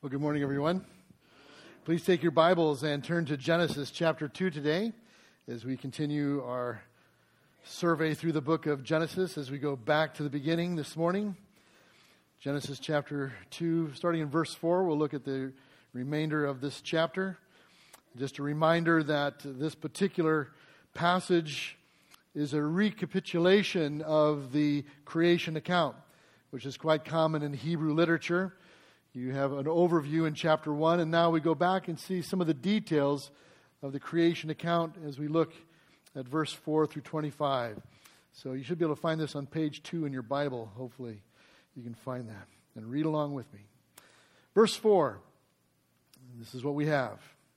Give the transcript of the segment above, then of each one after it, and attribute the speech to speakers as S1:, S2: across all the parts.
S1: Well, good morning, everyone. Please take your Bibles and turn to Genesis chapter 2 today as we continue our survey through the book of Genesis as we go back to the beginning this morning. Genesis chapter 2, starting in verse 4, we'll look at the remainder of this chapter. Just a reminder that this particular passage is a recapitulation of the creation account, which is quite common in Hebrew literature. You have an overview in chapter 1, and now we go back and see some of the details of the creation account as we look at verse 4 through 25. So you should be able to find this on page 2 in your Bible. Hopefully you can find that and read along with me. Verse 4, this is what we have.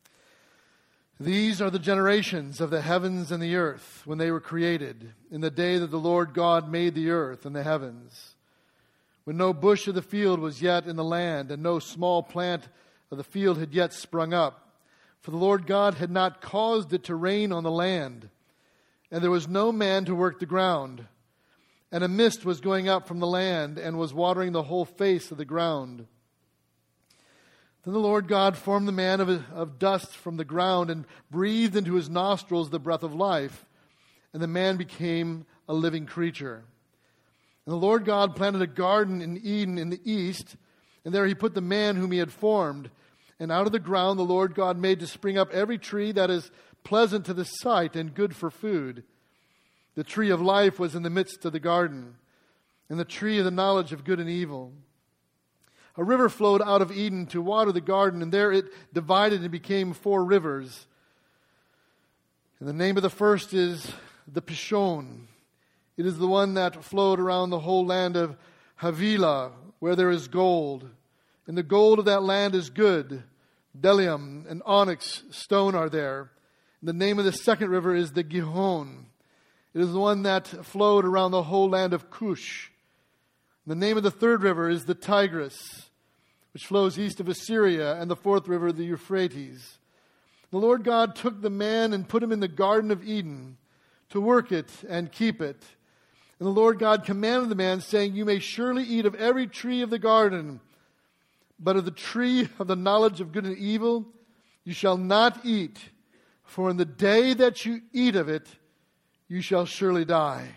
S1: These are the generations of the heavens and the earth when they were created, in the day that the Lord God made the earth and the heavens, when no bush of the field was yet in the land, and no small plant of the field had yet sprung up. For the Lord God had not caused it to rain on the land, and there was no man to work the ground. And a mist was going up from the land, and was watering the whole face of the ground. Then the Lord God formed the man of dust from the ground, and breathed into his nostrils the breath of life, and the man became a living creature. And the Lord God planted a garden in Eden in the east, and there he put the man whom he had formed. And out of the ground the Lord God made to spring up every tree that is pleasant to the sight and good for food. The tree of life was in the midst of the garden, and the tree of the knowledge of good and evil. A river flowed out of Eden to water the garden, and there it divided and became 4 rivers. And the name of the first is the Pishon. It is the one that flowed around the whole land of Havilah, where there is gold. And the gold of that land is good. Bdellium and onyx stone are there. And the name of the second river is the Gihon. It is the one that flowed around the whole land of Cush. And the name of the third river is the Tigris, which flows east of Assyria, and the fourth river, the Euphrates. The Lord God took the man and put him in the Garden of Eden to work it and keep it. And the Lord God commanded the man, saying, You may surely eat of every tree of the garden, but of the tree of the knowledge of good and evil you shall not eat, for in the day that you eat of it, you shall surely die.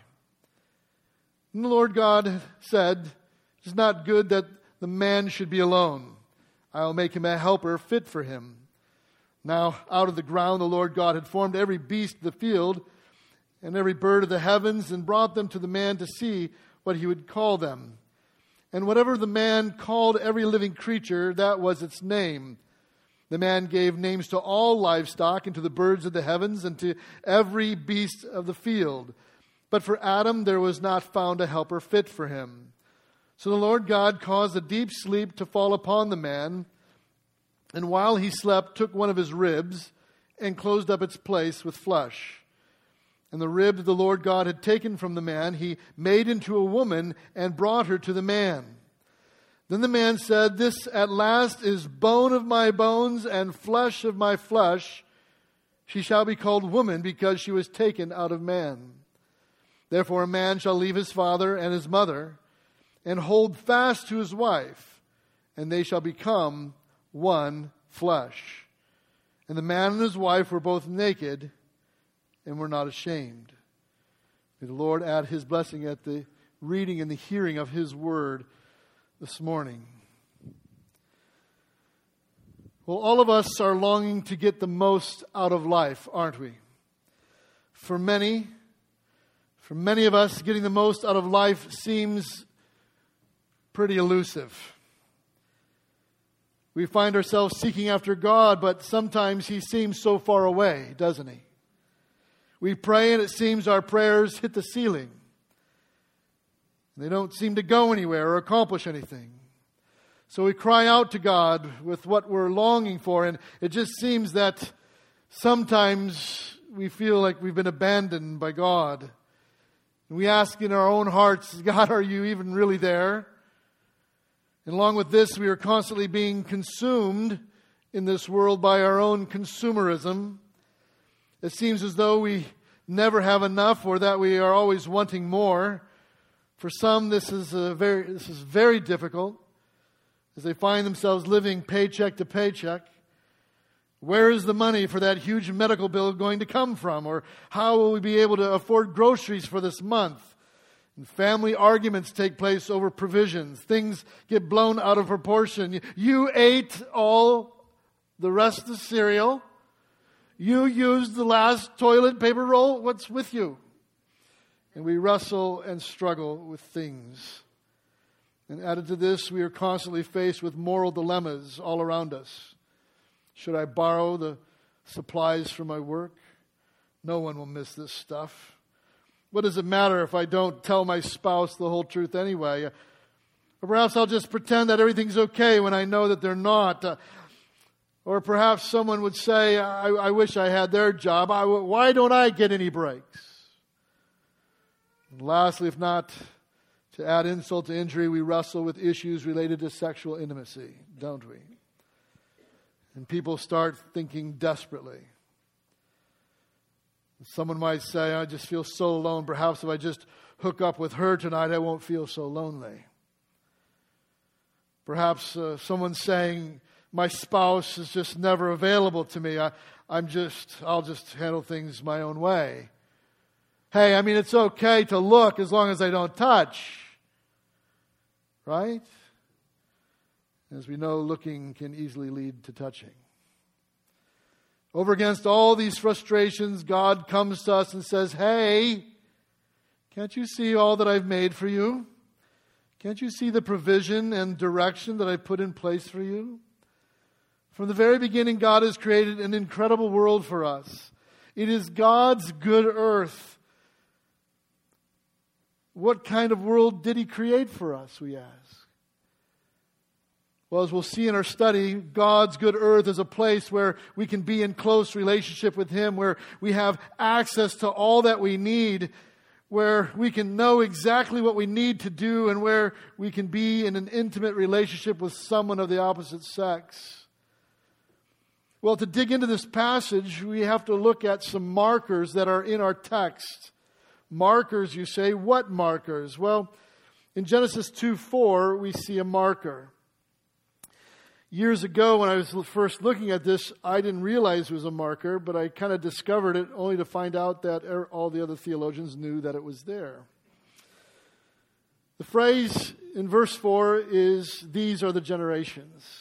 S1: And the Lord God said, It is not good that the man should be alone. I will make him a helper fit for him. Now out of the ground the Lord God had formed every beast of the field, and every bird of the heavens, and brought them to the man to see what he would call them. And whatever the man called every living creature, that was its name. The man gave names to all livestock, and to the birds of the heavens, and to every beast of the field. But for Adam there was not found a helper fit for him. So the Lord God caused a deep sleep to fall upon the man, and while he slept took one of his ribs, and closed up its place with flesh. And the rib that the Lord God had taken from the man, he made into a woman and brought her to the man. Then the man said, This at last is bone of my bones and flesh of my flesh. She shall be called woman, because she was taken out of man. Therefore a man shall leave his father and his mother, and hold fast to his wife, and they shall become one flesh. And the man and his wife were both naked, and we're not ashamed. May the Lord add his blessing at the reading and the hearing of his word this morning. Well, all of us are longing to get the most out of life, aren't we? For many of us, getting the most out of life seems pretty elusive. We find ourselves seeking after God, but sometimes he seems so far away, doesn't he? We pray and it seems our prayers hit the ceiling. They don't seem to go anywhere or accomplish anything. So we cry out to God with what we're longing for, and it just seems that sometimes we feel like we've been abandoned by God. And we ask in our own hearts, God, are you even really there? And along with this, we are constantly being consumed in this world by our own consumerism. It seems as though we never have enough, or that we are always wanting more. For some, this is very difficult. as they find themselves living paycheck to paycheck. Where is the money for that huge medical bill going to come from? Or how will we be able to afford groceries for this month? And family arguments take place over provisions. Things get blown out of proportion. You ate all the rest of the cereal. You used the last toilet paper roll. What's with you? And we wrestle and struggle with things. And added to this, we are constantly faced with moral dilemmas all around us. Should I borrow the supplies for my work? No one will miss this stuff. What does it matter if I don't tell my spouse the whole truth anyway? Or perhaps I'll just pretend that everything's okay when I know that they're not. Or perhaps someone would say, I wish I had their job. Why don't I get any breaks? And lastly, if not to add insult to injury, we wrestle with issues related to sexual intimacy, don't we? And people start thinking desperately. Someone might say, I just feel so alone. Perhaps if I just hook up with her tonight, I won't feel so lonely. Perhaps someone's saying, my spouse is just never available to me. I'll just handle things my own way. Hey, I mean, it's okay to look as long as I don't touch. Right? As we know, looking can easily lead to touching. Over against all these frustrations, God comes to us and says, hey, can't you see all that I've made for you? Can't you see the provision and direction that I put in place for you? From the very beginning, God has created an incredible world for us. It is God's good earth. What kind of world did He create for us, we ask? Well, as we'll see in our study, God's good earth is a place where we can be in close relationship with Him, where we have access to all that we need, where we can know exactly what we need to do, and where we can be in an intimate relationship with someone of the opposite sex. Well, to dig into this passage, we have to look at some markers that are in our text. Markers, you say, what markers? Well, in Genesis 2:4, we see a marker. Years ago, when I was first looking at this, I didn't realize it was a marker, but I kind of discovered it only to find out that all the other theologians knew that it was there. The phrase in verse 4 is, these are the generations.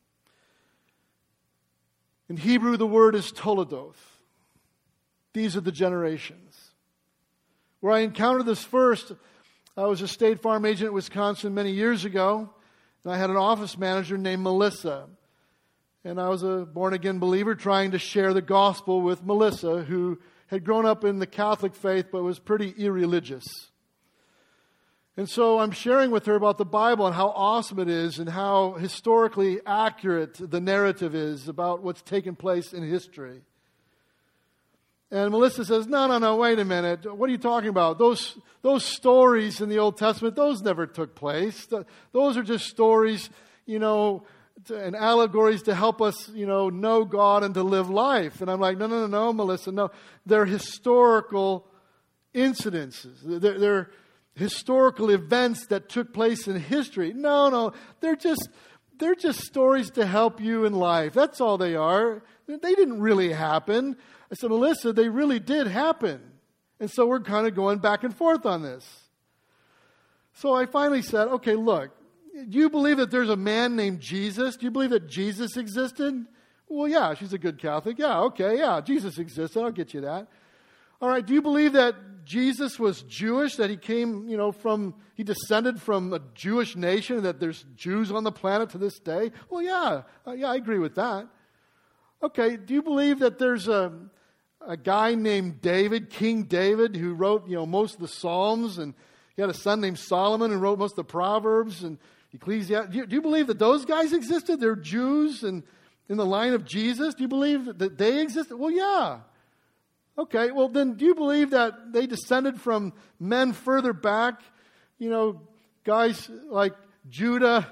S1: In Hebrew, the word is toledoth. These are the generations. Where I encountered this first, I was a State Farm agent in Wisconsin many years ago. And I had an office manager named Melissa. And I was a born-again believer trying to share the gospel with Melissa, who had grown up in the Catholic faith but was pretty irreligious. And so I'm sharing with her about the Bible and how awesome it is and how historically accurate the narrative is about what's taken place in history. And Melissa says, no, wait a minute. What are you talking about? Those stories in the Old Testament, those never took place. Those are just stories, and allegories to help us, know God and to live life. And I'm like, no, Melissa, no. They're historical incidences. They're historical events that took place in history. No, they're just stories to help you in life. That's all they are. They didn't really happen. I said, Melissa, they really did happen. And so we're kind of going back and forth on this. So I finally said, okay, look, do you believe that there's a man named Jesus? Do you believe that Jesus existed? Well, yeah, she's a good Catholic. Yeah, okay, yeah, Jesus existed. I'll get you that. All right, do you believe that Jesus was Jewish, that he came, he descended from a Jewish nation, that there's Jews on the planet to this day? Well, yeah, I agree with that. Okay, do you believe that there's a guy named David, King David, who wrote, most of the Psalms, and he had a son named Solomon who wrote most of the Proverbs and Ecclesiastes? Do you believe that those guys existed? They're Jews and in the line of Jesus? Do you believe that they existed? Well, yeah. Okay, well then do you believe that they descended from men further back? Guys like Judah,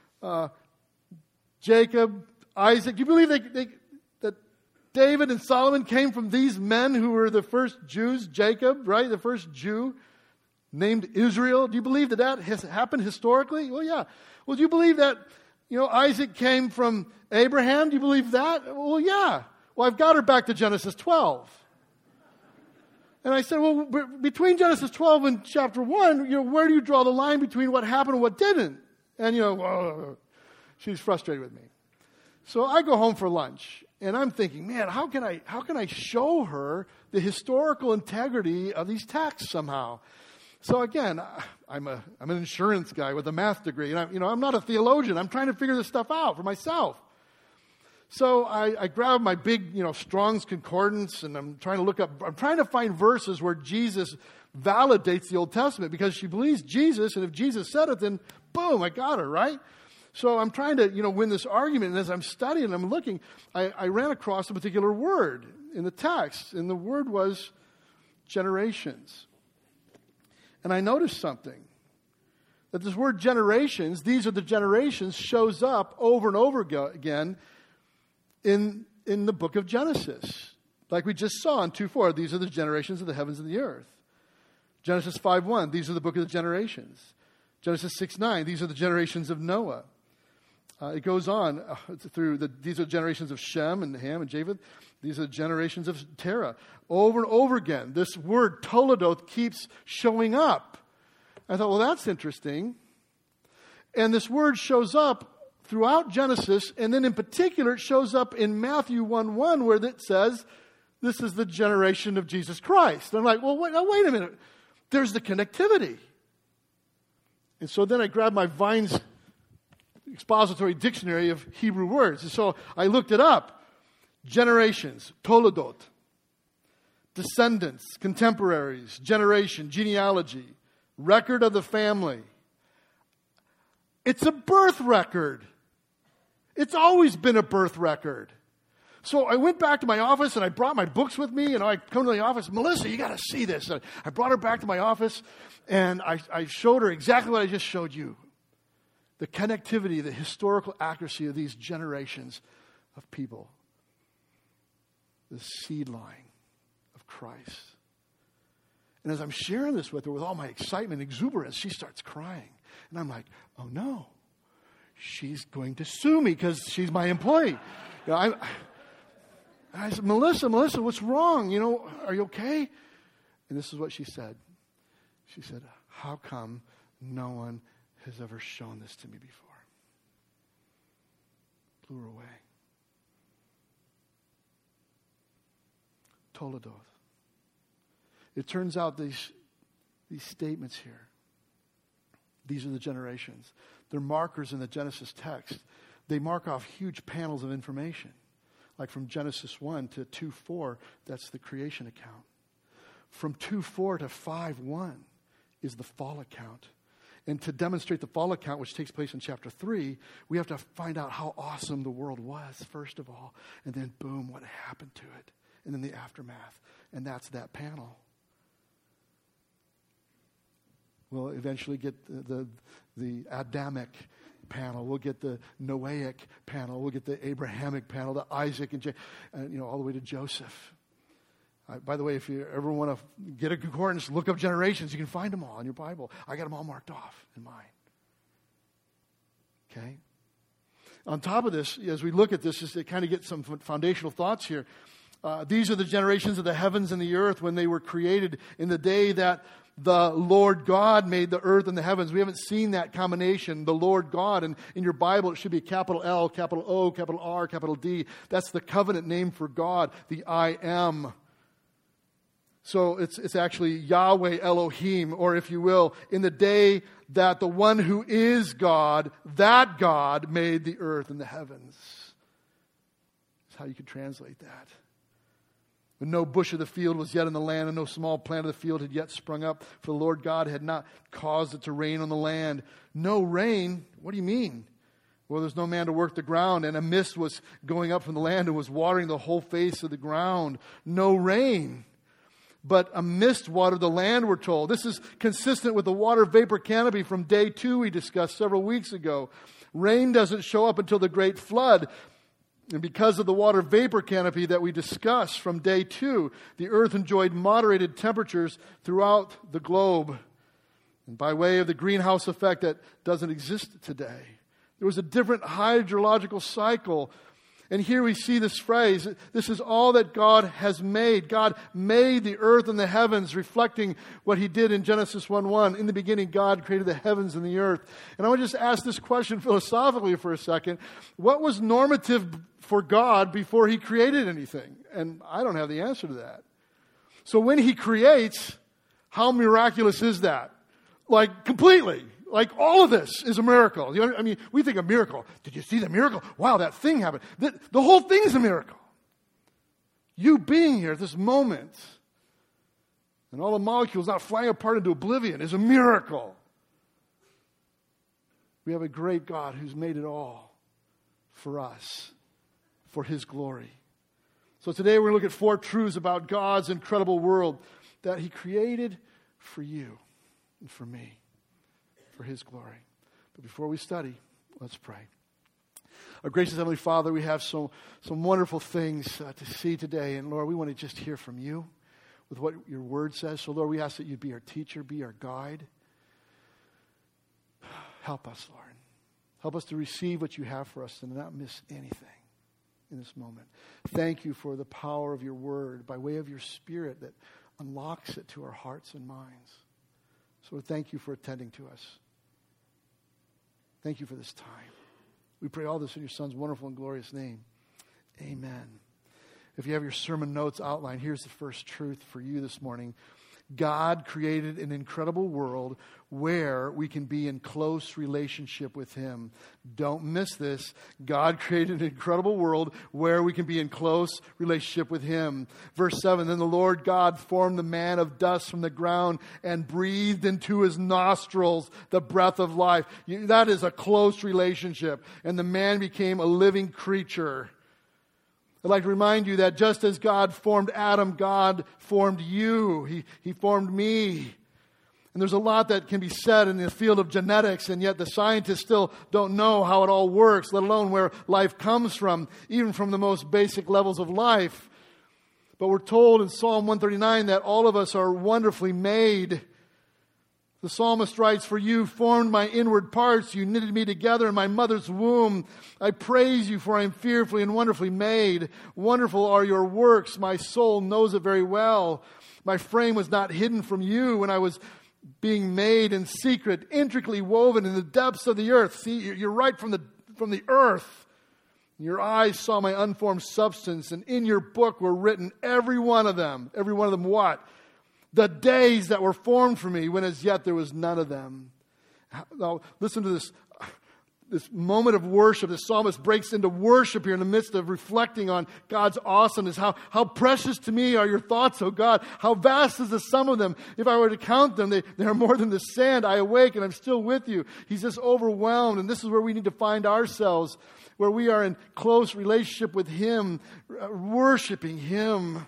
S1: Jacob, Isaac. Do you believe that David and Solomon came from these men who were the first Jews? Jacob, right? The first Jew named Israel. Do you believe that has happened historically? Well, yeah. Well, do you believe that Isaac came from Abraham. Do you believe that? Well, yeah. Well, I've got her back to Genesis 12. And I said, well, between Genesis 12 and chapter 1, where do you draw the line between what happened and what didn't? And, she's frustrated with me. So I go home for lunch, and I'm thinking, man, how can I show her the historical integrity of these texts somehow? So again, I'm an insurance guy with a math degree, and I'm not a theologian. I'm trying to figure this stuff out for myself. So I grab my big, Strong's Concordance, and I'm trying to find verses where Jesus validates the Old Testament, because she believes Jesus, and if Jesus said it, then boom, I got her, right? So I'm trying to, win this argument, and as I'm studying, I'm looking, I ran across a particular word in the text, and the word was generations. And I noticed something, that this word generations, these are the generations, shows up over and over again in the book of Genesis. Like we just saw in 2:4, these are the generations of the heavens and the earth. Genesis 5:1, these are the book of the generations. Genesis 6:9, these are the generations of Noah. It goes on through these are generations of Shem and Ham and Japheth. These are generations of Terah. Over and over again, this word Toledoth keeps showing up. I thought, well, that's interesting. And this word shows up throughout Genesis, and then in particular, it shows up in Matthew 1:1, where it says, this is the generation of Jesus Christ. And I'm like, well, wait a minute. There's the connectivity. And so then I grabbed my Vine's expository dictionary of Hebrew words. And so I looked it up. Generations, Toledot. Descendants, contemporaries, generation, genealogy, record of the family. It's a birth record. It's always been a birth record. So I went back to my office and I brought my books with me, and I come to the office, Melissa, you got to see this. And I brought her back to my office, and I showed her exactly what I just showed you. The connectivity, the historical accuracy of these generations of people. The seed line of Christ. And as I'm sharing this with her with all my excitement and exuberance, she starts crying. And I'm like, oh no, she's going to sue me because she's my employee. I said, Melissa, what's wrong? Are you okay? And this is what she said. She said, how come no one has ever shown this to me before? Blew her away. Toledoth. It turns out these statements here, these are the generations. They're markers in the Genesis text. They mark off huge panels of information. Like from Genesis 1 to 2:4, that's the creation account. From 2:4 to 5:1 is the fall account. And to demonstrate the fall account, which takes place in chapter 3, we have to find out how awesome the world was, first of all. And then, boom, what happened to it. And then the aftermath. And that's that panel. We'll eventually get the Adamic panel. We'll get the Noahic panel. We'll get the Abrahamic panel, the Isaac and all the way to Joseph. By the way, if you ever want to get a concordance, look up generations. You can find them all in your Bible. I got them all marked off in mine. Okay? On top of this, as we look at this, just to kind of get some foundational thoughts here. These are the generations of the heavens and the earth when they were created in the day that the Lord God made the earth and the heavens. We haven't seen that combination, the Lord God. And in your Bible, it should be capital L, capital O, capital R, capital D. That's the covenant name for God, the I Am. So it's actually Yahweh Elohim, or if you will, in the day that the one who is God, that God made the earth and the heavens. That's how you could translate that. When no bush of the field was yet in the land, and no small plant of the field had yet sprung up, for the Lord God had not caused it to rain on the land. No rain? What do you mean? Well, there's no man to work the ground, and a mist was going up from the land and was watering the whole face of the ground. No rain. But a mist watered the land, we're told. This is consistent with the water vapor canopy from day 2 we discussed several weeks ago. Rain doesn't show up until the great flood. And because of the water vapor canopy that we discussed from day 2, the earth enjoyed moderated temperatures throughout the globe. And by way of the greenhouse effect that doesn't exist today, There was a different hydrological cycle. And here we see this phrase, this is all that God has made. God made the earth and the heavens, reflecting what He did in Genesis 1:1. In the beginning, God created the heavens and the earth. And I want to just ask this question philosophically for a second. What was normative for God before He created anything? And I don't have the answer to that. So when He creates, how miraculous is that? Like, completely. Like, all of this is a miracle. You know, I mean, we think a miracle. Did you see the miracle? Wow, that thing happened. The whole thing is a miracle. You being here at this moment, and all the molecules not flying apart into oblivion, is a miracle. We have a great God who's made it all for us, for His glory. So today we're going to look at 4 truths about God's incredible world that He created for you and for me, for His glory. But before we study, let's pray. Our gracious Heavenly Father, we have some wonderful things to see today. And Lord, we want to just hear from You with what Your Word says. So Lord, we ask that You be our teacher, be our guide. Help us, Lord. Help us to receive what You have for us and not miss anything in this moment. Thank You for the power of Your Word by way of Your Spirit that unlocks it to our hearts and minds. So thank You for attending to us. Thank You for this time. We pray all this in Your Son's wonderful and glorious name. Amen. If you have your sermon notes outlined, here's the first truth for you this morning. God created an incredible world where we can be in close relationship with Him. Don't miss this. God created an incredible world where we can be in close relationship with Him. Verse 7, then the Lord God formed the man of dust from the ground and breathed into his nostrils the breath of life. That is a close relationship. And the man became a living creature. I'd like to remind you that just as God formed Adam, God formed you. He formed me. And there's a lot that can be said in the field of genetics, and yet the scientists still don't know how it all works, let alone where life comes from, even from the most basic levels of life. But we're told in Psalm 139 that all of us are wonderfully made. The psalmist writes, for You formed my inward parts. You knitted me together in my mother's womb. I praise You, for I am fearfully and wonderfully made. Wonderful are Your works. My soul knows it very well. My frame was not hidden from You when I was being made in secret, intricately woven in the depths of the earth. See, you're right from the earth. Your eyes saw my unformed substance, and in Your book were written every one of them. Every one of them what? The days that were formed for me, when as yet there was none of them. Now, listen to this moment of worship. The psalmist breaks into worship here in the midst of reflecting on God's awesomeness. How precious to me are Your thoughts, O God. How vast is the sum of them. If I were to count them, they are more than the sand. I awake and I'm still with You. He's just overwhelmed. And this is where we need to find ourselves, where we are in close relationship with Him, worshiping Him.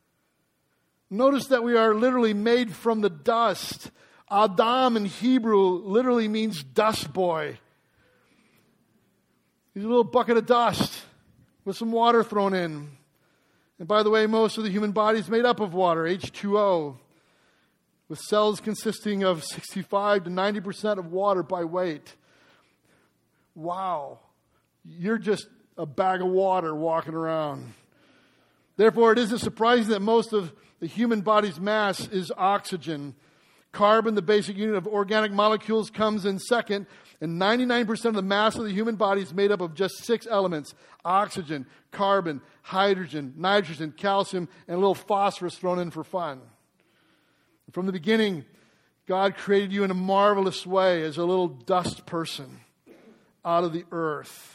S1: Notice that we are literally made from the dust. Adam in Hebrew literally means dust boy. He's a little bucket of dust with some water thrown in. And by the way, most of the human body is made up of water, H2O, with cells consisting of 65 to 90% of water by weight. Wow. You're just a bag of water walking around. Therefore, it isn't surprising that most of the human body's mass is oxygen. Carbon, the basic unit of organic molecules, comes in second. And 99% of the mass of the human body is made up of just 6 elements. Oxygen, carbon, hydrogen, nitrogen, calcium, and a little phosphorus thrown in for fun. From the beginning, God created you in a marvelous way as a little dust person out of the earth.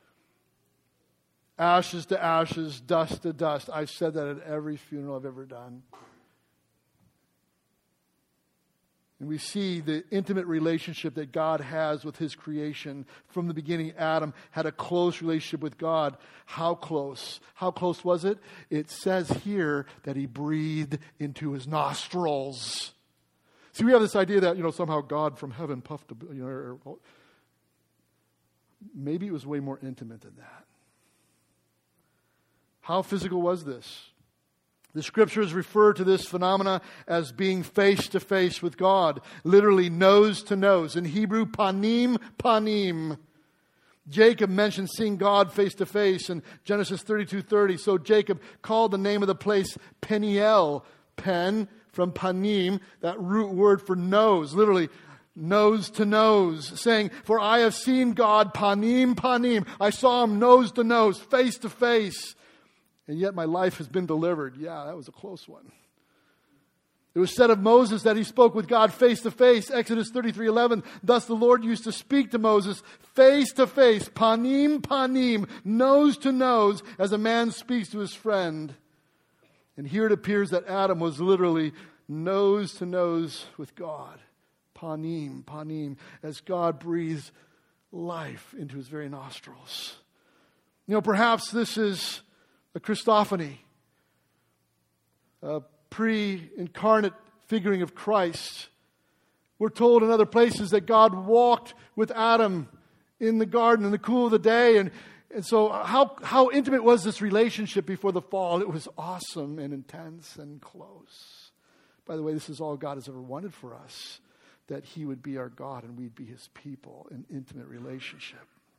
S1: Ashes to ashes, dust to dust. I've said that at every funeral I've ever done. And we see the intimate relationship that God has with His creation. From the beginning, Adam had a close relationship with God. How close? How close was it? It says here that He breathed into his nostrils. See, we have this idea that, somehow God from heaven puffed, maybe it was way more intimate than that. How physical was this? The Scriptures refer to this phenomena as being face to face with God, literally nose to nose. In Hebrew, panim, panim. Jacob mentioned seeing God face to face in Genesis 32:30. So Jacob called the name of the place Peniel, pen from panim, that root word for nose, literally nose to nose, saying, for I have seen God panim panim. I saw him nose to nose, face to face. And yet my life has been delivered. Yeah, that was a close one. It was said of Moses that he spoke with God face to face. Exodus 33:11. Thus the Lord used to speak to Moses face to face, panim panim, nose to nose, as a man speaks to his friend. And here it appears that Adam was literally nose to nose with God. Panim, panim, as God breathes life into his very nostrils. You know, perhaps this is a Christophany, a pre-incarnate figuring of Christ. We're told in other places that God walked with Adam in the garden in the cool of the day. And so how intimate was this relationship before the fall? It was awesome and intense and close. By the way, this is all God has ever wanted for us, that he would be our God and we'd be his people in intimate relationship.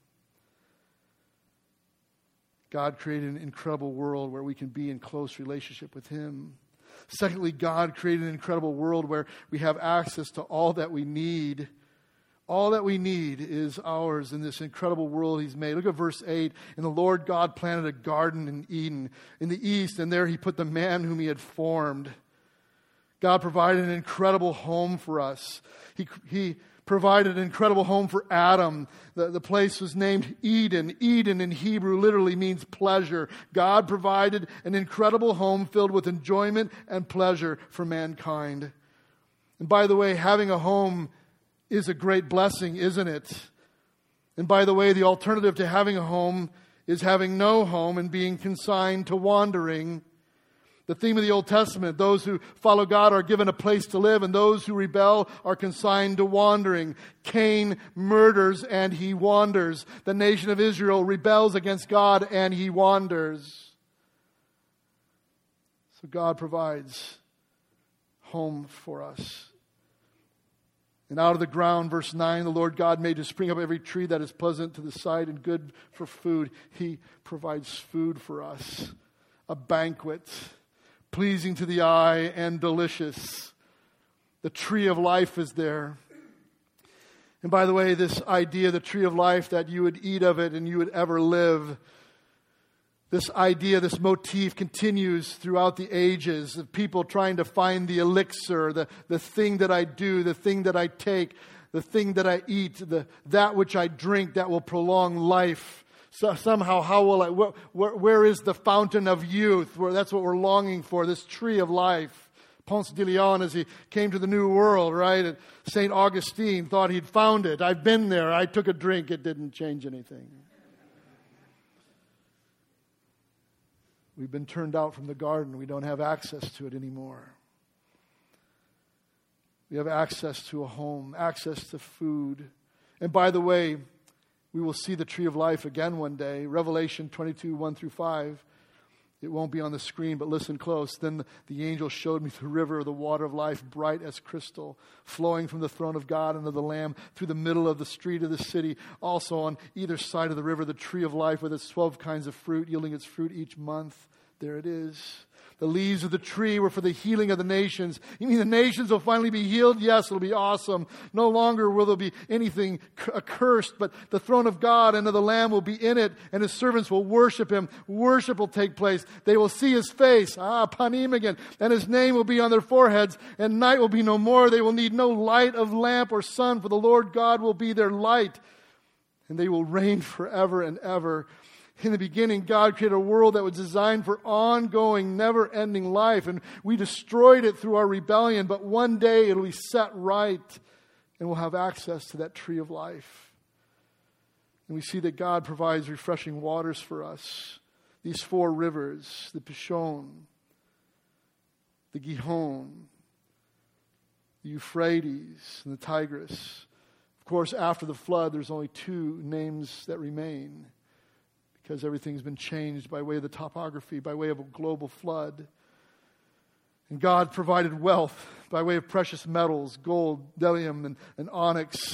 S1: God created an incredible world where we can be in close relationship with him. Secondly, God created an incredible world where we have access to all that we need. All that we need is ours in this incredible world he's made. Look at verse 8. And the Lord God planted a garden in Eden in the east, and there he put the man whom he had formed. God provided an incredible home for us. He provided an incredible home for Adam. The place was named Eden. Eden in Hebrew literally means pleasure. God provided an incredible home filled with enjoyment and pleasure for mankind. And by the way, having a home is a great blessing, isn't it? And by the way, the alternative to having a home is having no home and being consigned to wandering. The theme of the Old Testament, those who follow God are given a place to live, and those who rebel are consigned to wandering. Cain murders and he wanders. The nation of Israel rebels against God and he wanders. So God provides home for us. And out of the ground, verse 9, the Lord God made to spring up every tree that is pleasant to the sight and good for food. He provides food for us. A banquet, pleasing to the eye and delicious. The tree of life is there. And by the way, this idea, the tree of life, that you would eat of it and you would ever live, this idea, this motif continues throughout the ages of people trying to find the elixir, the thing that I do, the thing that I take, the thing that I eat, that which I drink that will prolong life. So somehow, how will I? Where is the fountain of youth? That's what we're longing for, this tree of life. Ponce de Leon, as he came to the New World, right? And St. Augustine thought he'd found it. I've been there. I took a drink. It didn't change anything. We've been turned out from the garden. We don't have access to it anymore. We have access to a home, access to food. And by the way, we will see the tree of life again one day. Revelation 22, 1 through 5. It won't be on the screen, but listen close. Then the angel showed me the river of the water of life, bright as crystal, flowing from the throne of God and of the Lamb through the middle of the street of the city. Also on either side of the river, the tree of life with its 12 kinds of fruit, yielding its fruit each month. There it is. The leaves of the tree were for the healing of the nations. You mean the nations will finally be healed? Yes, it'll be awesome. No longer will there be anything accursed, but the throne of God and of the Lamb will be in it, and his servants will worship him. Worship will take place. They will see his face, panim again, and his name will be on their foreheads, and night will be no more. They will need no light of lamp or sun, for the Lord God will be their light, and they will reign forever and ever. In the beginning, God created a world that was designed for ongoing, never-ending life, and we destroyed it through our rebellion, but one day it'll be set right, and we'll have access to that tree of life. And we see that God provides refreshing waters for us. These 4 rivers, the Pishon, the Gihon, the Euphrates, and the Tigris. Of course, after the flood, there's only 2 names that remain, because everything's been changed by way of the topography, by way of a global flood. And God provided wealth by way of precious metals, gold, bdellium, and onyx.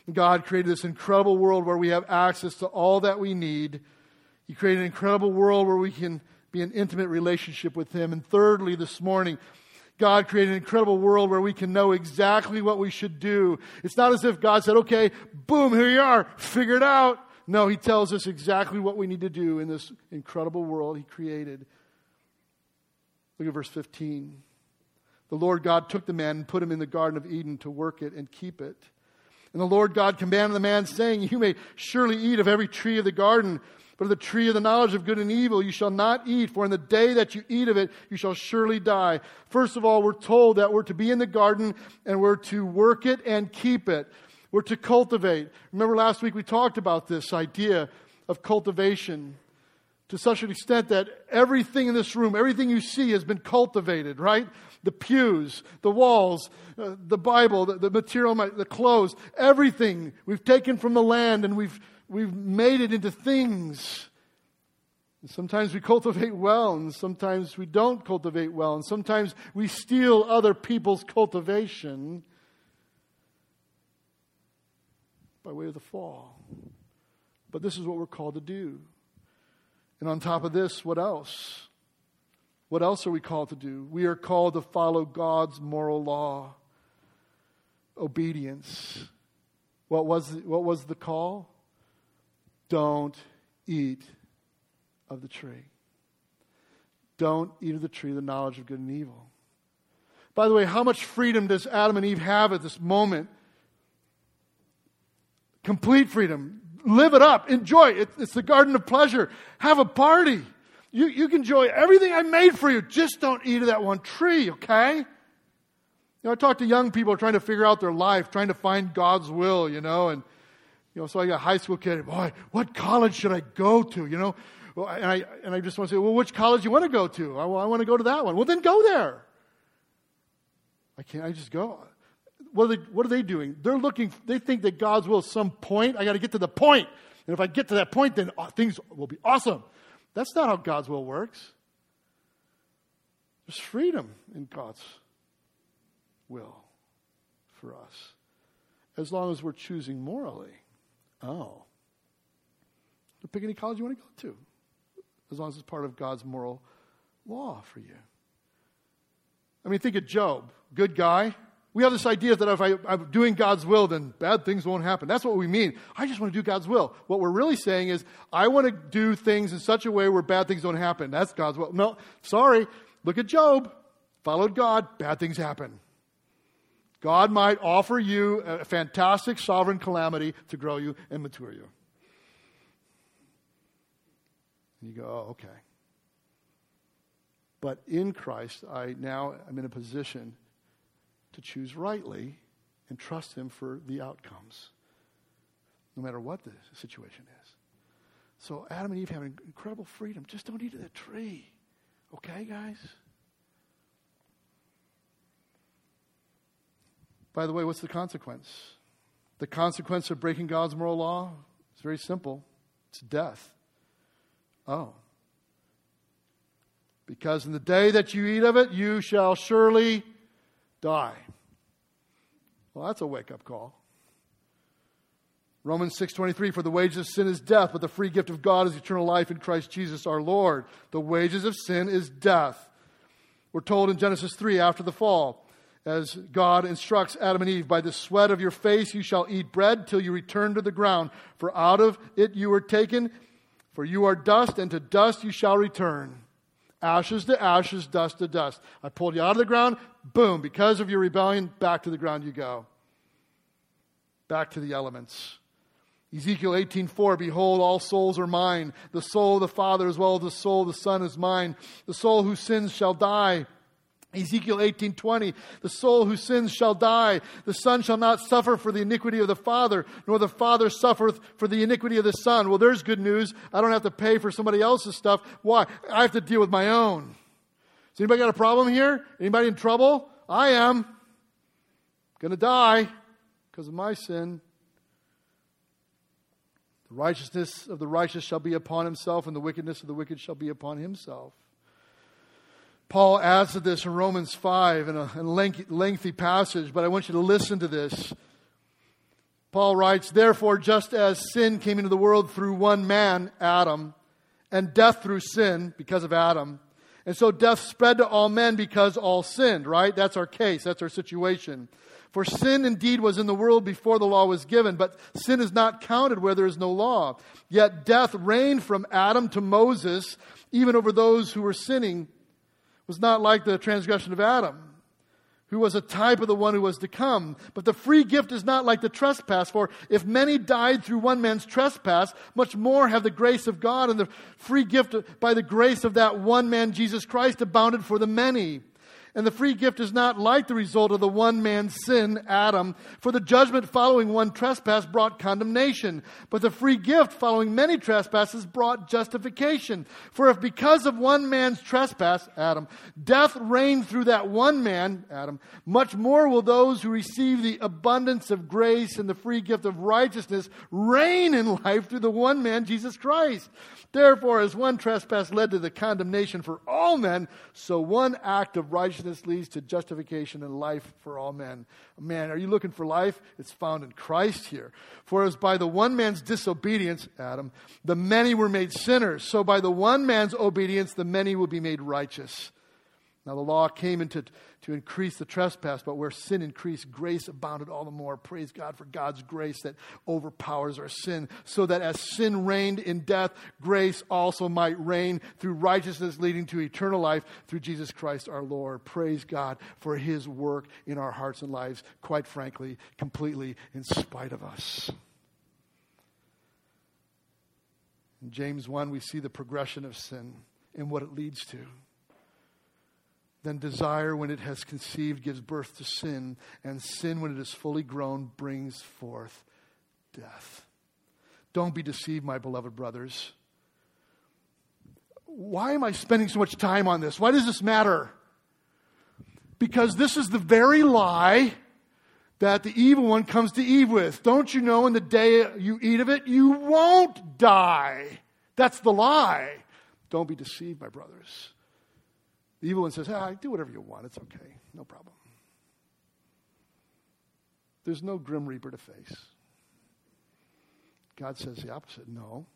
S1: God created this incredible world where we have access to all that we need. He created an incredible world where we can be in intimate relationship with Him. And thirdly, this morning, God created an incredible world where we can know exactly what we should do. It's not as if God said, okay, boom, here you are, figure it out. No, He tells us exactly what we need to do in this incredible world He created. Look at verse 15. The Lord God took the man and put him in the Garden of Eden to work it and keep it. And the Lord God commanded the man, saying, you may surely eat of every tree of the garden, but of the tree of the knowledge of good and evil you shall not eat, for in the day that you eat of it, you shall surely die. First of all, we're told that we're to be in the garden and we're to work it and keep it. We're to cultivate. Remember last week we talked about this idea of cultivation to such an extent that everything in this room, everything you see has been cultivated, right? The pews, the walls, the Bible, the material, the clothes, everything we've taken from the land and we've made it into things. And sometimes we cultivate well, and sometimes we don't cultivate well, and sometimes we steal other people's cultivation by way of the fall. But this is what we're called to do. And on top of this, what else? What else are we called to do? We are called to follow God's moral law. Obedience. What was the call? Don't eat of the tree. Don't eat of the tree of the knowledge of good and evil. By the way, how much freedom does Adam and Eve have at this moment? Complete freedom. Live it up. Enjoy it. It's the garden of pleasure. Have a party. You can enjoy everything I made for you. Just don't eat of that one tree, okay? You know, I talk to young people trying to figure out their life, trying to find God's will, and so I got a high school kid. Boy, what college should I go to? And I just want to say, well, which college you want to go to? I want to go to that one. Well, then go there. I just go. What are they doing? They think that God's will is some point. I got to get to the point. And if I get to that point, then things will be awesome. That's not how God's will works. There's freedom in God's will for us. As long as we're choosing morally. Oh. You pick any college you want to go to. As long as it's part of God's moral law for you. I mean, think of Job. Good guy. We have this idea that if I'm doing God's will, then bad things won't happen. That's what we mean. I just want to do God's will. What we're really saying is, I want to do things in such a way where bad things don't happen. That's God's will. No, sorry. Look at Job. Followed God, bad things happen. God might offer you a fantastic sovereign calamity to grow you and mature you. And you go, oh, okay. But in Christ, I'm in a position to choose rightly and trust Him for the outcomes, no matter what the situation is. So Adam and Eve have incredible freedom. Just don't eat of that tree. Okay, guys? By the way, what's the consequence? The consequence of breaking God's moral law is very simple. It's death. Oh. Because in the day that you eat of it, you shall surely die. Well, that's a wake-up call. Romans 6:23, for the wages of sin is death, but the free gift of God is eternal life in Christ Jesus our Lord. The wages of sin is death. We're told in Genesis 3, after the fall, as God instructs Adam and Eve, by the sweat of your face you shall eat bread till you return to the ground. For out of it you were taken, for you are dust, and to dust you shall return. Ashes to ashes, dust to dust. I pulled you out of the ground, boom, because of your rebellion, back to the ground you go. Back to the elements. Ezekiel 18:4, behold, all souls are mine. The soul of the Father as well as the soul of the Son is mine. The soul who sins shall die. Ezekiel 18:20, the soul who sins shall die. The Son shall not suffer for the iniquity of the Father, nor the Father suffereth for the iniquity of the Son. Well, there's good news. I don't have to pay for somebody else's stuff. Why? I have to deal with my own. Has anybody got a problem here? Anybody in trouble? I am. Going to die because of my sin. The righteousness of the righteous shall be upon himself, and the wickedness of the wicked shall be upon himself. Paul adds to this in Romans 5 in a lengthy passage, but I want you to listen to this. Paul writes, therefore, just as sin came into the world through one man, Adam, and death through sin because of Adam, and so death spread to all men because all sinned, right? That's our case. That's our situation. For sin indeed was in the world before the law was given, but sin is not counted where there is no law. Yet death reigned from Adam to Moses, even over those who were sinning, was not like the transgression of Adam, who was a type of the one who was to come. But the free gift is not like the trespass. For if many died through one man's trespass, much more have the grace of God and the free gift by the grace of that one man, Jesus Christ, abounded for the many. And the free gift is not like the result of the one man's sin, Adam. For the judgment following one trespass brought condemnation. But the free gift following many trespasses brought justification. For if because of one man's trespass, Adam, death reigned through that one man, Adam, much more will those who receive the abundance of grace and the free gift of righteousness reign in life through the one man, Jesus Christ. Therefore, as one trespass led to the condemnation for all men, so one act of righteousness leads to justification and life for all men. Man, are you looking for life? It's found in Christ here. For as by the one man's disobedience, Adam, the many were made sinners, so by the one man's obedience, the many will be made righteous. Now the law came to increase the trespass, but where sin increased, grace abounded all the more. Praise God for God's grace that overpowers our sin, so that as sin reigned in death, grace also might reign through righteousness leading to eternal life through Jesus Christ our Lord. Praise God for His work in our hearts and lives, quite frankly, completely in spite of us. In James 1, we see the progression of sin and what it leads to. Then desire, when it has conceived, gives birth to sin, and sin, when it is fully grown, brings forth death. Don't be deceived, my beloved brothers. Why am I spending so much time on this? Why does this matter? Because this is the very lie that the evil one comes to Eve with. Don't you know in the day you eat of it, you won't die? That's the lie. Don't be deceived, my brothers. The evil one says, do whatever you want. It's okay. No problem. There's no grim reaper to face. God says the opposite. No.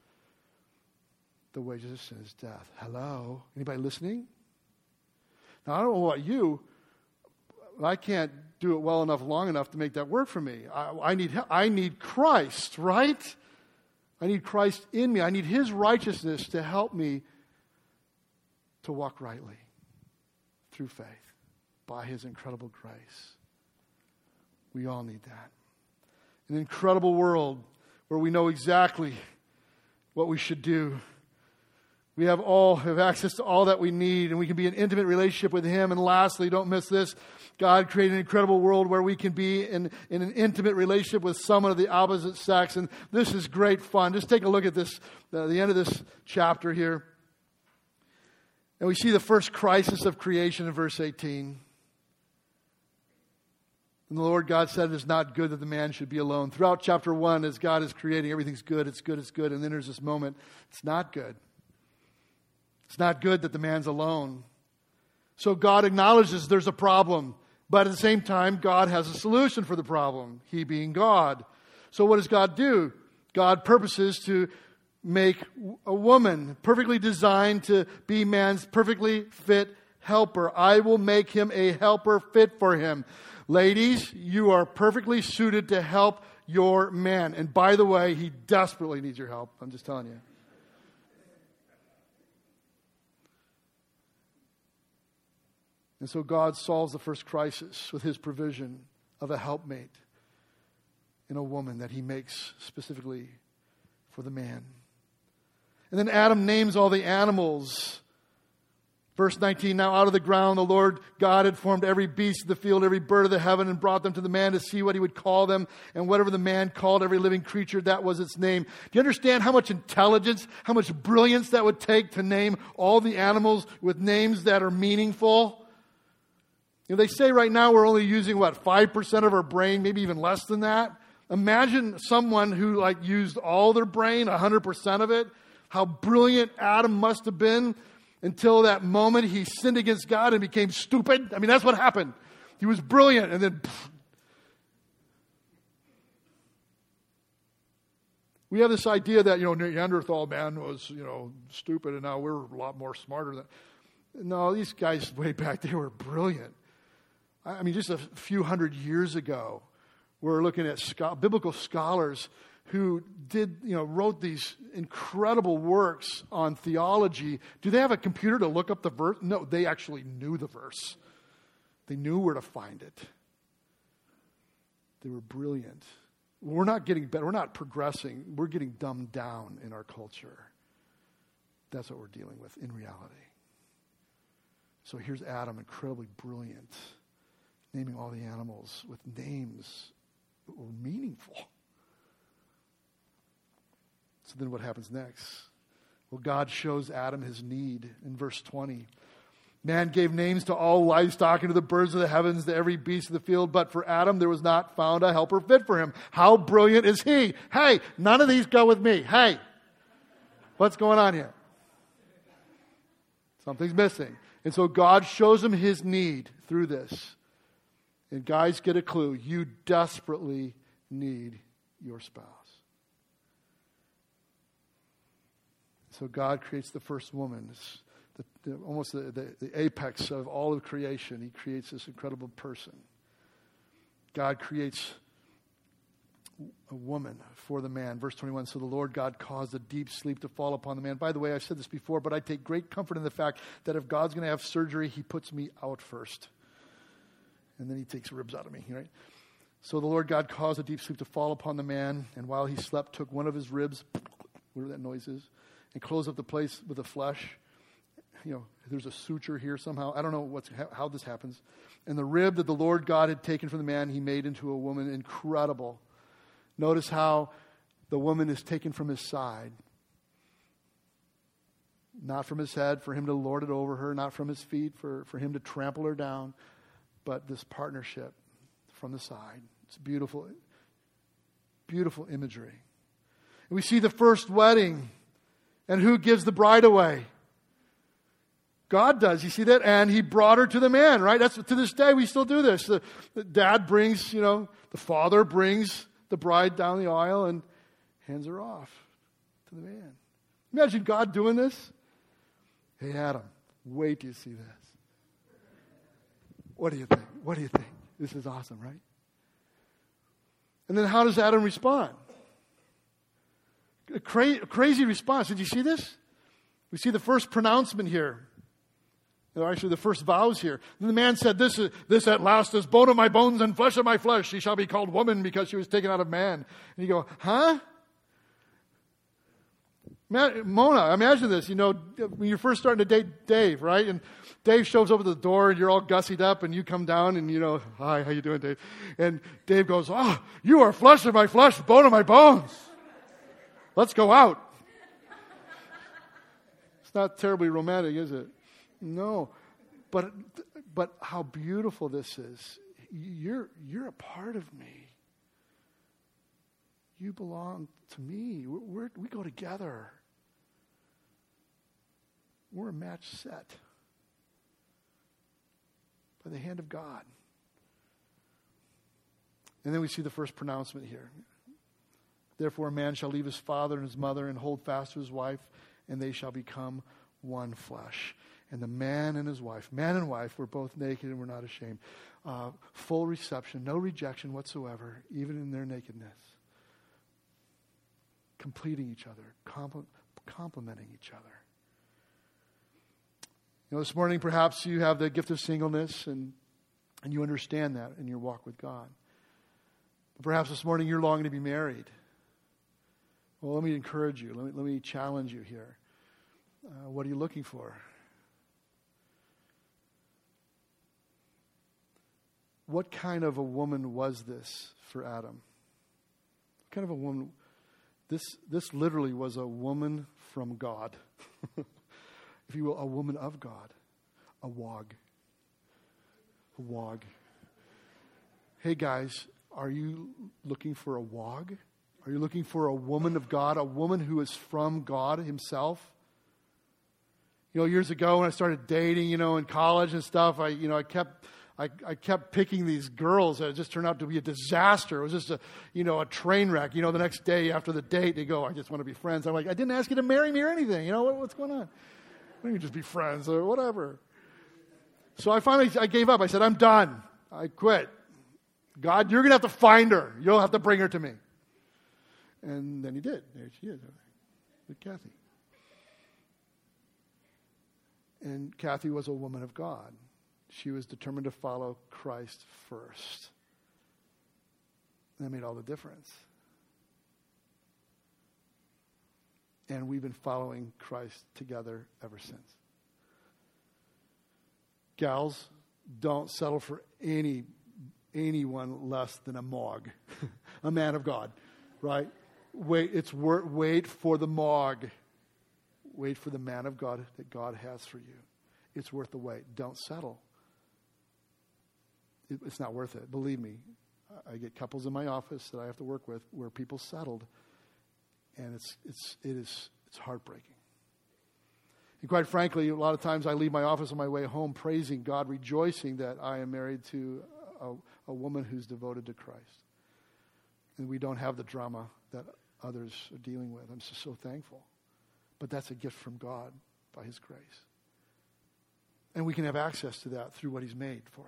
S1: The wages of sin is death. Hello? Anybody listening? Now, I don't know about you. I can't do it well enough, long enough to make that work for me. I need Christ, right? I need Christ in me. I need His righteousness to help me to walk rightly through faith by His incredible grace. We all need that. An incredible world where we know exactly what we should do. We have access to all that we need, and we can be in intimate relationship with Him. And lastly, don't miss this, God created an incredible world where we can be in an intimate relationship with someone of the opposite sex. And this is great fun. Just take a look at this, the end of this chapter here. And we see the first crisis of creation in verse 18. And the Lord God said, it is not good that the man should be alone. Throughout chapter 1, as God is creating, everything's good, it's good, it's good. And then there's this moment, it's not good. It's not good that the man's alone. So God acknowledges there's a problem. But at the same time, God has a solution for the problem, He being God. So what does God do? God purposes to make a woman perfectly designed to be man's perfectly fit helper. I will make him a helper fit for him. Ladies, you are perfectly suited to help your man. And by the way, he desperately needs your help. I'm just telling you. And so God solves the first crisis with His provision of a helpmate in a woman that He makes specifically for the man. And then Adam names all the animals. Verse 19, now out of the ground the Lord God had formed every beast of the field, every bird of the heaven, and brought them to the man to see what he would call them. And whatever the man called every living creature, that was its name. Do you understand how much intelligence, how much brilliance that would take to name all the animals with names that are meaningful? You know, they say right now we're only using, 5% of our brain, maybe even less than that. Imagine someone who used all their brain, 100% of it. How brilliant Adam must have been until that moment he sinned against God and became stupid. I mean, that's what happened. He was brilliant, and then We have this idea that, Neanderthal man was, stupid, and now we're a lot more smarter than. No, these guys way back, they were brilliant. I mean, just a few hundred years ago, we're looking at biblical scholars who wrote these incredible works on theology. Do they have a computer to look up the verse? No, they actually knew the verse. They knew where to find it. They were brilliant. We're not getting better. We're not progressing. We're getting dumbed down in our culture. That's what we're dealing with in reality. So here's Adam, incredibly brilliant, naming all the animals with names that were meaningful. So then what happens next? Well, God shows Adam his need in verse 20. Man gave names to all livestock and to the birds of the heavens, to every beast of the field. But for Adam, there was not found a helper fit for him. How brilliant is he? Hey, none of these go with me. Hey, what's going on here? Something's missing. And so God shows him his need through this. And guys, get a clue. You desperately need your spouse. So God creates the first woman. It's almost the apex of all of creation. He creates this incredible person. God creates a woman for the man. Verse 21, so the Lord God caused a deep sleep to fall upon the man. By the way, I've said this before, but I take great comfort in the fact that if God's going to have surgery, he puts me out first. And then he takes ribs out of me, right? So the Lord God caused a deep sleep to fall upon the man, and while he slept, took one of his ribs, whatever that noise is, and closed up the place with the flesh. There's a suture here somehow. I don't know how this happens. And the rib that the Lord God had taken from the man, he made into a woman. Incredible. Notice how the woman is taken from his side. Not from his head, for him to lord it over her. Not from his feet, for him to trample her down. But this partnership from the side. It's beautiful. Beautiful imagery. And we see the first wedding. And who gives the bride away? God does. You see that? And he brought her to the man, right? That's to this day we still do this. The dad brings, the father brings the bride down the aisle and hands her off to the man. Imagine God doing this. Hey, Adam, wait till you see this. What do you think? What do you think? This is awesome, right? And then how does Adam respond? A crazy response. Did you see this? We see the first pronouncement here. Actually, the first vows here. And the man said, this at last is bone of my bones and flesh of my flesh. She shall be called woman because she was taken out of man. And you go, huh? Mona, imagine this. When you're first starting to date Dave, right? And Dave shows up at the door and you're all gussied up and you come down and hi, how you doing, Dave? And Dave goes, oh, you are flesh of my flesh, bone of my bones. Let's go out. It's not terribly romantic, is it? No, but how beautiful this is. You're a part of me. You belong to me. We go together. We're a match set by the hand of God. And then we see the first pronouncement here. Therefore, a man shall leave his father and his mother and hold fast to his wife, and they shall become one flesh. And the man and his wife, man and wife, were both naked and were not ashamed. Full reception, no rejection whatsoever, even in their nakedness. Completing each other, complementing each other. This morning perhaps you have the gift of singleness and you understand that in your walk with God. But perhaps this morning you're longing to be married. Well, let me encourage you. Let me challenge you here. What are you looking for? What kind of a woman was this for Adam? What kind of a woman? This literally was a woman from God. If you will, a woman of God. A wog. A wog. Hey guys, are you looking for a wog? Are you looking for a woman of God? A woman who is from God himself? Years ago when I started dating, in college and stuff, I I kept picking these girls that just turned out to be a disaster. It was just a train wreck. The next day after the date, they go, I just want to be friends. I'm like, I didn't ask you to marry me or anything. What's going on? We can just be friends or whatever. So I gave up. I said, I'm done. I quit. God, you're going to have to find her. You'll have to bring her to me. And then he did. There she is, with Kathy. And Kathy was a woman of God. She was determined to follow Christ first. That made all the difference. And we've been following Christ together ever since. Gals, don't settle for anyone less than a Mog, a man of God, right? Wait for the Mog. Wait for the man of God that God has for you. It's worth the wait. Don't settle. It's not worth it. Believe me, I get couples in my office that I have to work with where people settled, and it's heartbreaking. And quite frankly, a lot of times I leave my office on my way home praising God, rejoicing that I am married to a woman who's devoted to Christ. And we don't have the drama that others are dealing with. I'm just so thankful. But that's a gift from God by His grace. And we can have access to that through what He's made for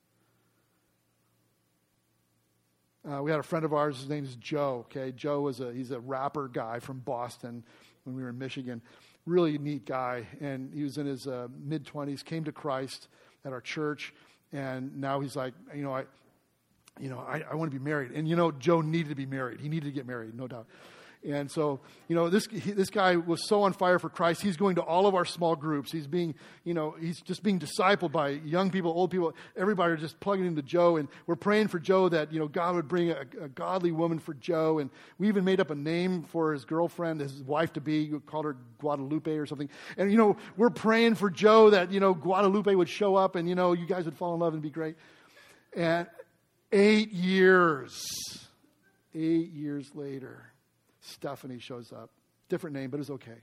S1: us. We had a friend of ours, his name is Joe. Okay, Joe he's a rapper guy from Boston when we were in Michigan. Really neat guy, and he was in his mid-20s, came to Christ at our church, and now he's like, I want to be married. And Joe needed to be married. He needed to get married, no doubt. And so, this guy was so on fire for Christ. He's going to all of our small groups. He's he's just being discipled by young people, old people. Everybody are just plugging into Joe. And we're praying for Joe that, God would bring a godly woman for Joe. And we even made up a name for his girlfriend, his wife-to-be. We called her Guadalupe or something. And, we're praying for Joe that, Guadalupe would show up and, you guys would fall in love and be great. And 8 years later, Stephanie shows up. Different name, but it's okay.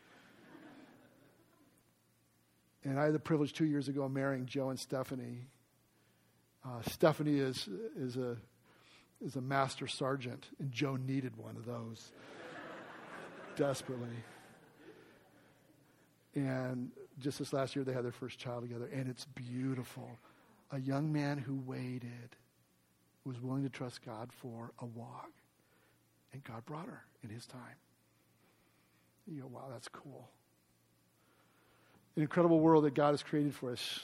S1: And I had the privilege 2 years ago of marrying Joe and Stephanie. Stephanie is a master sergeant, and Joe needed one of those desperately. And just this last year, they had their first child together, and it's beautiful. A young man who waited, was willing to trust God for a walk. And God brought her in His time. You go, wow, that's cool. An incredible world that God has created for us.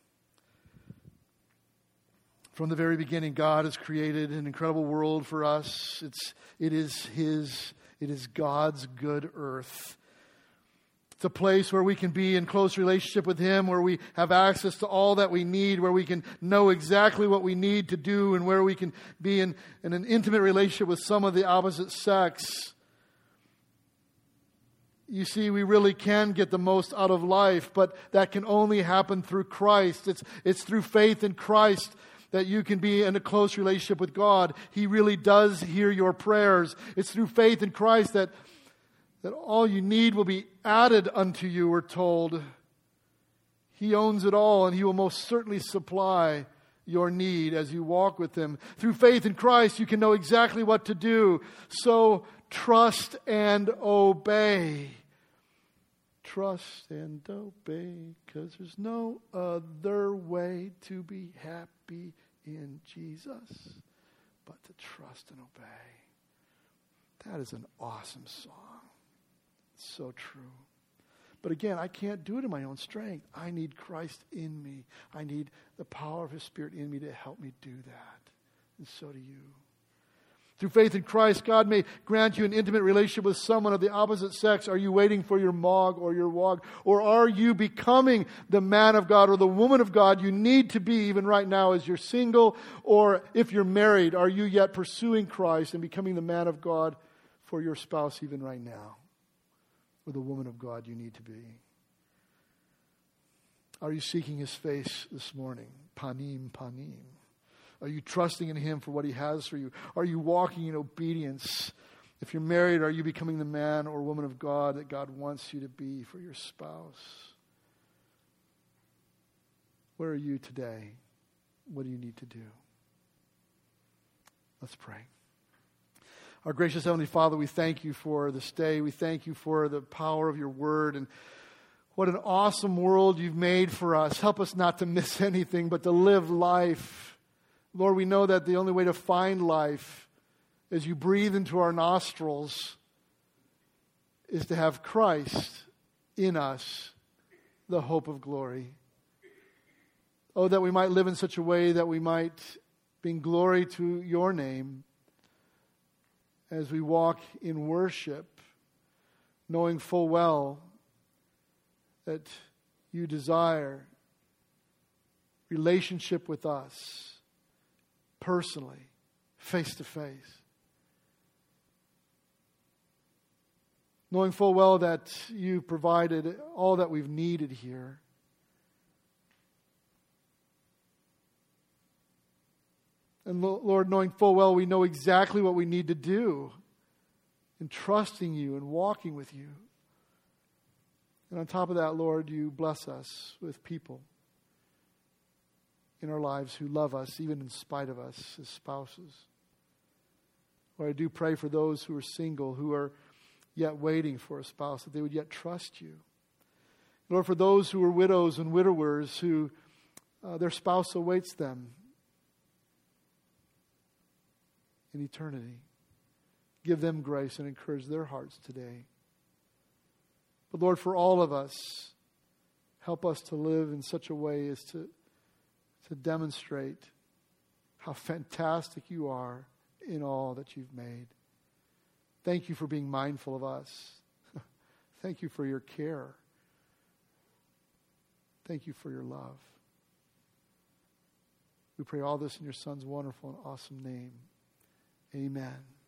S1: From the very beginning, God has created an incredible world for us. It is God's good earth. It's a place where we can be in close relationship with Him, where we have access to all that we need, where we can know exactly what we need to do, and where we can be in an intimate relationship with some of the opposite sex. You see, we really can get the most out of life, but that can only happen through Christ. It's through faith in Christ that you can be in a close relationship with God. He really does hear your prayers. It's through faith in Christ that all you need will be added unto you, we're told. He owns it all, and He will most certainly supply your need as you walk with Him. Through faith in Christ, you can know exactly what to do. So trust and obey. Trust and obey, because there's no other way to be happy in Jesus but to trust and obey. That is an awesome song. So true. But again, I can't do it in my own strength. I need Christ in me. I need the power of His Spirit in me to help me do that. And so do you. Through faith in Christ, God may grant you an intimate relationship with someone of the opposite sex. Are you waiting for your Mog or your Wog? Or are you becoming the man of God or the woman of God you need to be even right now as you're single? Or if you're married, are you yet pursuing Christ and becoming the man of God for your spouse even right now? Or the woman of God you need to be? Are you seeking His face this morning? Panim, panim. Are you trusting in Him for what He has for you? Are you walking in obedience? If you're married, are you becoming the man or woman of God that God wants you to be for your spouse? Where are you today? what do you need to do? Let's pray. Our gracious Heavenly Father, we thank you for this day. We thank you for the power of your word and what an awesome world you've made for us. Help us not to miss anything, but to live life. Lord, we know that the only way to find life as you breathe into our nostrils is to have Christ in us, the hope of glory. Oh, that we might live in such a way that we might bring glory to your name as we walk in worship, knowing full well that you desire relationship with us personally, face to face. Knowing full well that you provided all that we've needed here. And Lord, knowing full well we know exactly what we need to do in trusting you and walking with you. And on top of that, Lord, you bless us with people in our lives who love us, even in spite of us as spouses. Lord, I do pray for those who are single, who are yet waiting for a spouse, that they would yet trust you. Lord, for those who are widows and widowers, who their spouse awaits them in eternity. Give them grace and encourage their hearts today. But Lord, for all of us, help us to live in such a way as to demonstrate how fantastic you are in all that you've made. Thank you for being mindful of us. Thank you for your care. Thank you for your love. We pray all this in your Son's wonderful and awesome name. Amen.